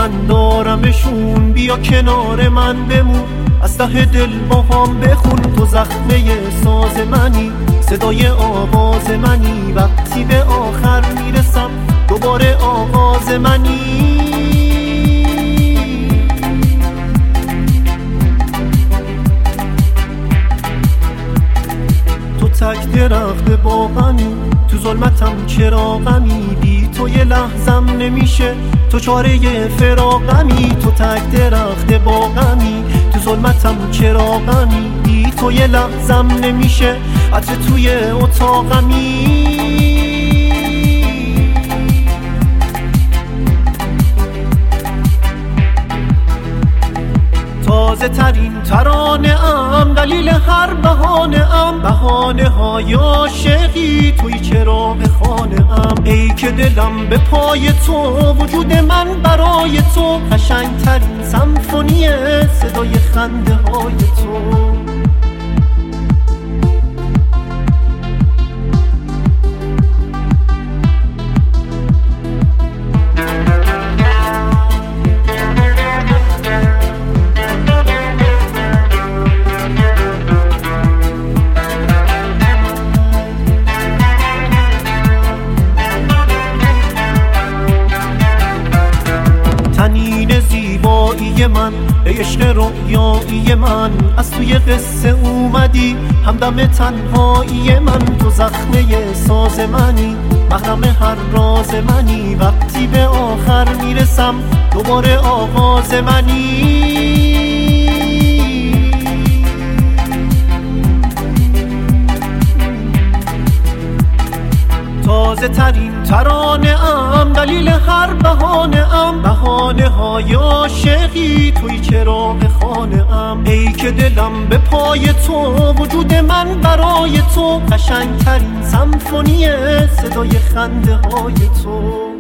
من دارمشون، بیا کنار من بمون، از ته دل با هم بخون. تو زخمه ساز منی، صدای آواز منی، وقتی به آخر میرسم دوباره آغاز منی. تو تک درخت باغمی، تو ظلمتم چراغمی، بی تو یه لحظم نمیشه، تو چاره فراغمی. تو تک درخت باغمی، تو ظلمتم چراغمی، بی تو یه لحظم نمیشه، عطر توی اتاقمی. تازه ترین ترانه ام، دلیل هر بهانه ام، بهانه های عاشقی، توی چراغ خانه ام. ای که دلم به پای تو، وجود من برای تو، قشنگ ترین سمفونی صدای خنده های تو. تنین زیبایی من، ای عشق رویایی من، از توی قصه اومدی همدم تنهایی من. تو زخمه ساز منی، محرم هر راز منی، وقتی به آخر میرسم دوباره آغاز منی. تازه ترین ترانه ام، دلیل هر بهانه ام، بهانه های عاشقی، توی چراغ خانه ام. ای که دلم به پای تو، وجود من برای تو، قشنگ ترین سمفونی صدای خنده های تو.